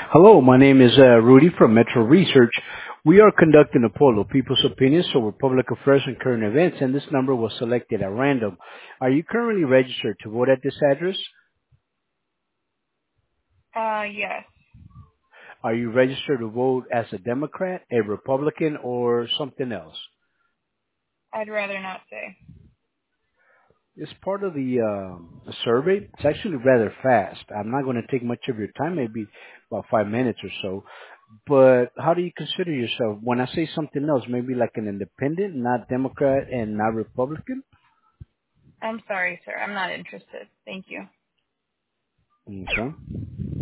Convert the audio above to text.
Hello, my name is Rudy from Metro Research. We are conducting a poll of people's opinions over public affairs and current events, and this number was selected at random. Are you currently registered to vote at this address? Yes. Are you registered to vote as a Democrat, a Republican, or something else? I'd rather not say. It's part of the survey. It's actually rather fast. I'm not going to take much of your time, maybe about 5 minutes or so. But how do you consider yourself? When I say something else, maybe like an independent, not Democrat and not Republican? I'm sorry, sir. I'm not interested. Thank you. Okay.